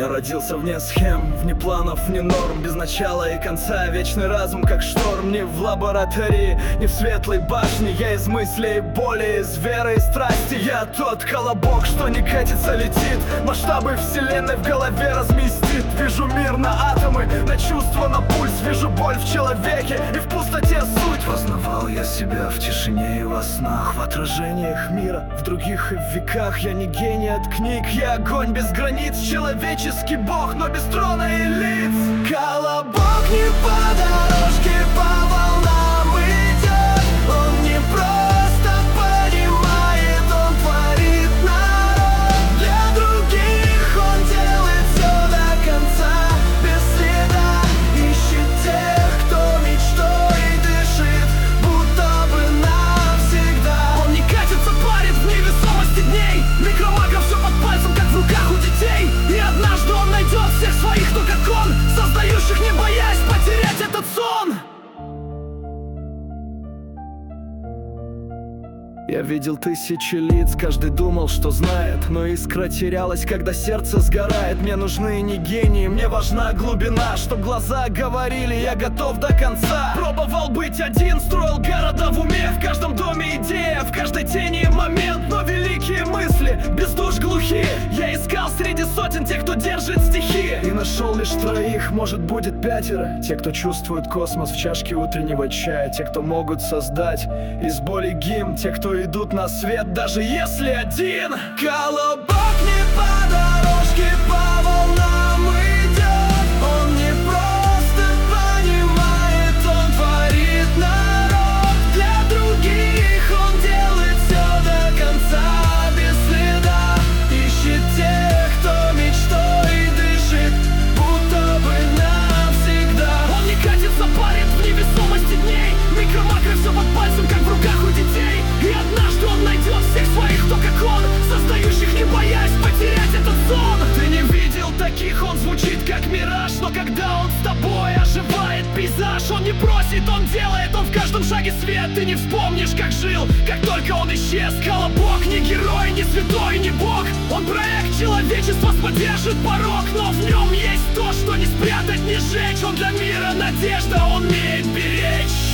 Я родился вне схем, вне планов, вне норм, без начала и конца, вечный разум как шторм. Не в лаборатории, не в светлой башне. Я из мыслей и боли, из веры и страсти. Я тот колобок, что не катится, летит, масштабы вселенной в голове разместит. Вижу мир на атомы, на чувства, на пульс. Вижу боль в человеке и в пустоте суть. Познавал я себя в тишине и во снах, в отражениях мира, в других и в веках. Я не гений от книг, я огонь без границ, человеческий бог, но без трона и лиц. Колобок не по дорожке, по волнам идет. Он не просто понимает, он творит народ. Для других он делает все до конца, без следа. Ищет тех, кто мечтой дышит, будто бы навсегда. Он не катится, парит в невесомости дней. Микромакро все под пальцем, как в руках у детей. И однажды он найдет всех своих, кто как он, создающих, не боясь потерять этот сон. Я видел тысячи лиц, каждый думал, что знает, но искра терялась, когда сердце сгорает. Мне нужны не гении, мне важна глубина, чтоб глаза говорили, я готов до конца. Пробовал быть один, строил города в уме, в каждом доме идея, в каждой тени момент. Но великие мысли, без душ глухие, я искал среди сотен тех, кто держит стихи. И нашел лишь троих, может будет пятеро. Те, кто чувствует космос в чашке утреннего чая. Те, кто могут создать из боли гимн. Те, кто идут на свет, даже если один. Колобок не по дорожке, по волнам идет. Он не просто понимает, он творит народ. Для других он делает все до конца, без следа. Ищет тех, кто мечтой дышит, будто бы навсегда. Он не катится, парит в невесомости дней. Микромакро все под пальцем, как в руках у детей. И однажды он найдет всех своих, кто как он, создающих, не боясь потерять этот сон. Ты не видел таких, он звучит как мираж, но когда он с тобой, оживает пейзаж. Он не просит, он делает, он в каждом шаге свет. Ты не вспомнишь, как жил, как только он исчез. Колобок не герой, не святой, не бог. Он проект человечества, поддержит порог. Но в нем есть то, что не спрятать, не сжечь. Он для мира надежда, он умеет беречь.